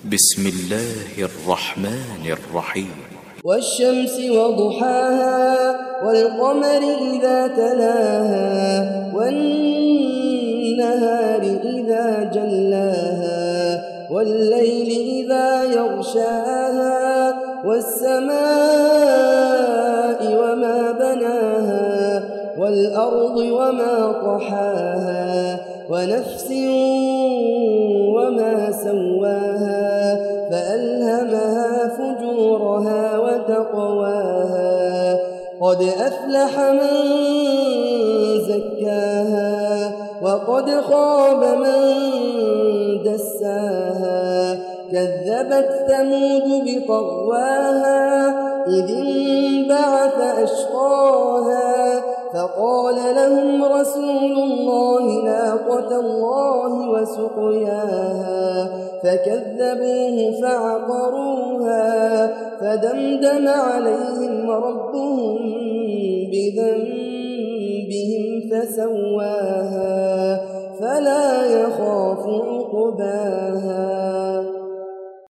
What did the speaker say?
بسم الله الرحمن الرحيم. والشمس وضحاها والقمر إذا تلاها والنهار إذا جلاها والليل إذا يغشاها والسماء وما بناها والأرض وما طحاها ونفس وما سواها فألهمها فجورها وتقواها قد أفلح من زكاها وقد خاب من دساها كذبت ثمود بطغواها إذ انبعث أشقاها فقال لهم رسول الله ناقة الله وسقياها فكذبوه فعقروها فدمدم عليهم ربهم بذنبهم فسواها فلا يخاف عقباها.